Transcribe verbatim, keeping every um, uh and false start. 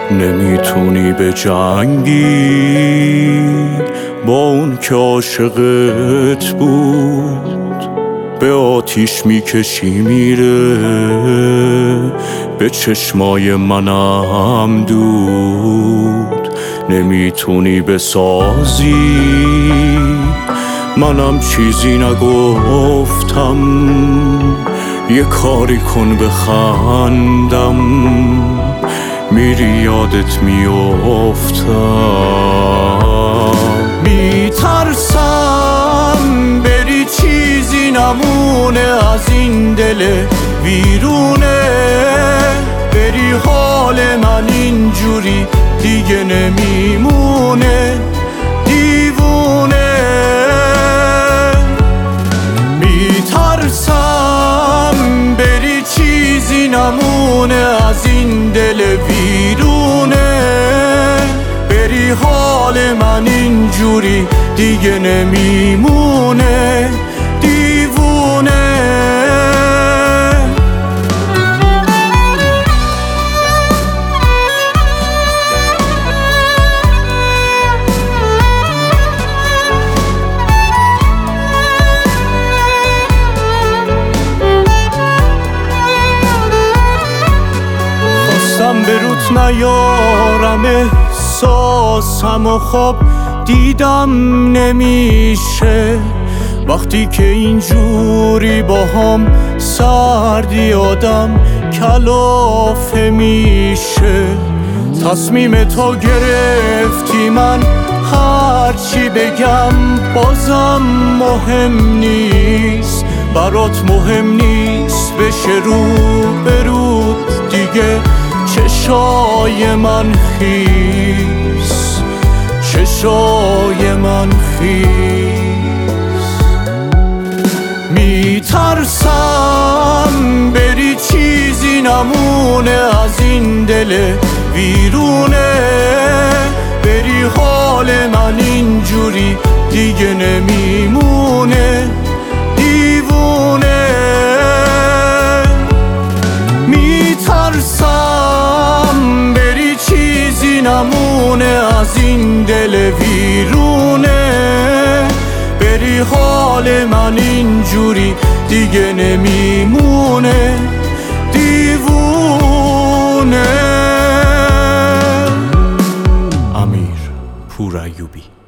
نمیتونی به جنگی با اون که عاشقت بود، به آتیش میکشی میره به چشمای منم دود. نمیتونی بسازی منم چیزی نگفتم، یه کاری کن بخندم، میری یادت میافتم. میترسم بری چیزی نمونه از این دل ویرونه، بری حال من اینجوری دیگه نمیمونه دیوونه. میترسم بری چیزی نمونه از این دل ویرونه، بری حال من اینجوری دیگه نمیمونه دیوونه. به روت نیارم احساسم و خواب دیدم نمیشه، وقتی که اینجوری با هم سردی آدم کلافه میشه. تصمیم تو گرفتی، من هرچی بگم بازم مهم نیست برات، مهم نیست بشه رو برود دیگه چشای من خیس، چشای من خیس. میترسم بری چیزی نمونه از این دل ویرونه، بری حال من اینجوری دیگه نمیمونه دیوونه. میترسم بری چیزی نمونه از این دل ویرونه، بری حال من اینجوری دیگه نمیمونه دیوونه. امیر پورایوبی.